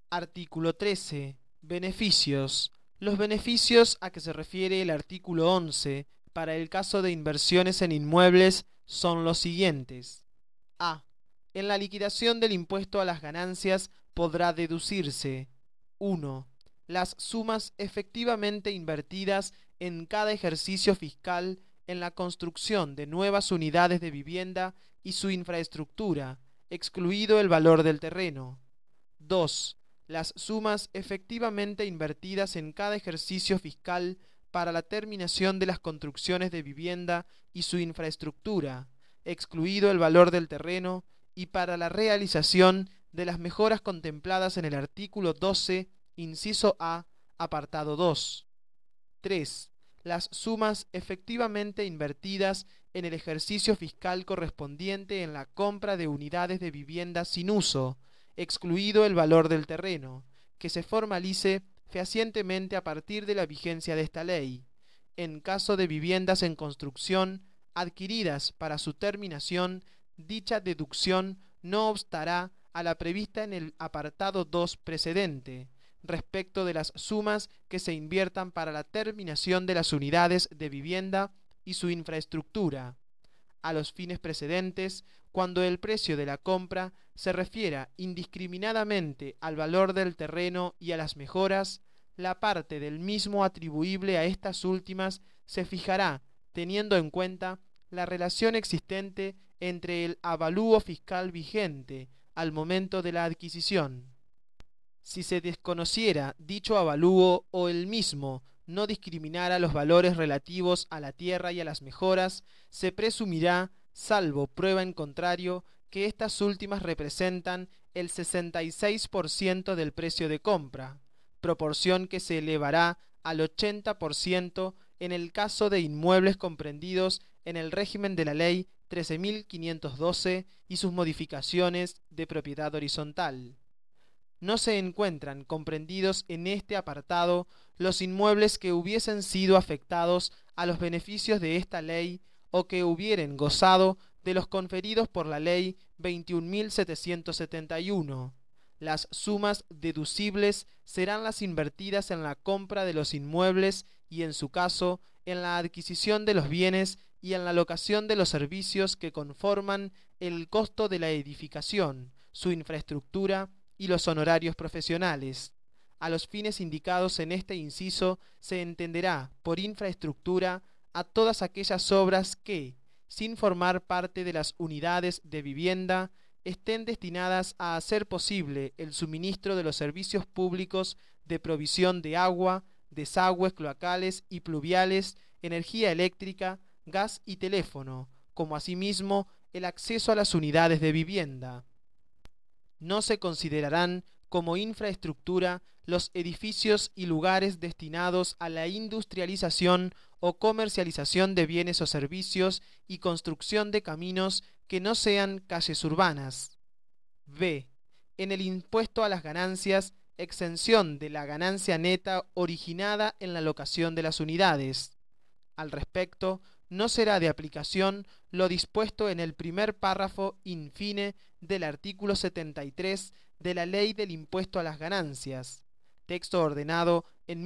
Artículo 13. Beneficios. Los beneficios a que se refiere el artículo 11 para el caso de inversiones en inmuebles son los siguientes. A. En la liquidación del impuesto a las ganancias podrá deducirse: 1. Las sumas efectivamente invertidas en cada ejercicio fiscal en la construcción de nuevas unidades de vivienda y su infraestructura, excluido el valor del terreno. 2. Las sumas efectivamente invertidas en cada ejercicio fiscal para la terminación de las construcciones de vivienda y su infraestructura, excluido el valor del terreno, y para la realización de las mejoras contempladas en el artículo 12, inciso A, apartado 2. 3. Las sumas efectivamente invertidas en el ejercicio fiscal correspondiente en la compra de unidades de vivienda sin uso, excluido el valor del terreno, que se formalice fehacientemente a partir de la vigencia de esta ley. En caso de viviendas en construcción adquiridas para su terminación, dicha deducción no obstará a la prevista en el apartado 2 precedente, respecto de las sumas que se inviertan para la terminación de las unidades de vivienda y su infraestructura, a los fines precedentes, cuando el precio de la compra se refiera indiscriminadamente al valor del terreno y a las mejoras. La parte del mismo atribuible a estas últimas se fijará teniendo en cuenta la relación existente entre el avalúo fiscal vigente al momento de la adquisición. Si se desconociera dicho avalúo o el mismo no discriminara los valores relativos a la tierra y a las mejoras, se presumirá, salvo prueba en contrario, que estas últimas representan el 66% del precio de compra, proporción que se elevará al 80% en el caso de inmuebles comprendidos en el régimen de la Ley 13.512 y sus modificaciones de propiedad horizontal. No se encuentran comprendidos en este apartado los inmuebles que hubiesen sido afectados a los beneficios de esta ley o que hubieren gozado de los conferidos por la ley 21.771. Las sumas deducibles serán las invertidas en la compra de los inmuebles y, en su caso, en la adquisición de los bienes y en la locación de los servicios que conforman el costo de la edificación, su infraestructura y los honorarios profesionales. A los fines indicados en este inciso se entenderá por infraestructura a todas aquellas obras que, sin formar parte de las unidades de vivienda, estén destinadas a hacer posible el suministro de los servicios públicos de provisión de agua, desagües cloacales y pluviales, energía eléctrica, gas y teléfono, como asimismo el acceso a las unidades de vivienda. No se considerarán como infraestructura los edificios y lugares destinados a la industrialización o comercialización de bienes o servicios y construcción de caminos que no sean calles urbanas. B. En el impuesto a las ganancias, exención de la ganancia neta originada en la locación de las unidades. Al respecto, no será de aplicación lo dispuesto en el primer párrafo in fine del artículo 73 de la Ley del Impuesto a las Ganancias, texto ordenado en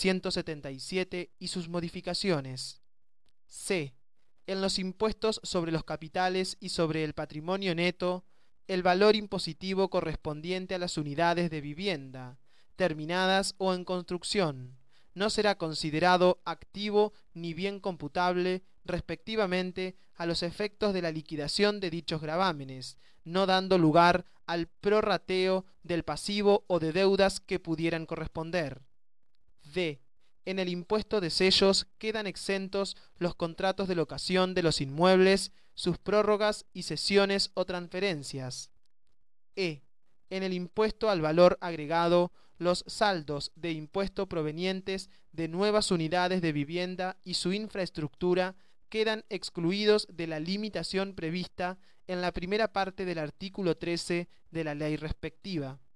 1977 y sus modificaciones. C. En los impuestos sobre los capitales y sobre el patrimonio neto, el valor impositivo correspondiente a las unidades de vivienda, terminadas o en construcción, no será considerado activo ni bien computable respectivamente a los efectos de la liquidación de dichos gravámenes, no dando lugar al prorrateo del pasivo o de deudas que pudieran corresponder. D. En el impuesto de sellos quedan exentos los contratos de locación de los inmuebles, sus prórrogas y cesiones o transferencias. E. En el impuesto al valor agregado, los saldos de impuesto provenientes de nuevas unidades de vivienda y su infraestructura quedan excluidos de la limitación prevista en la primera parte del artículo 13 de la ley respectiva.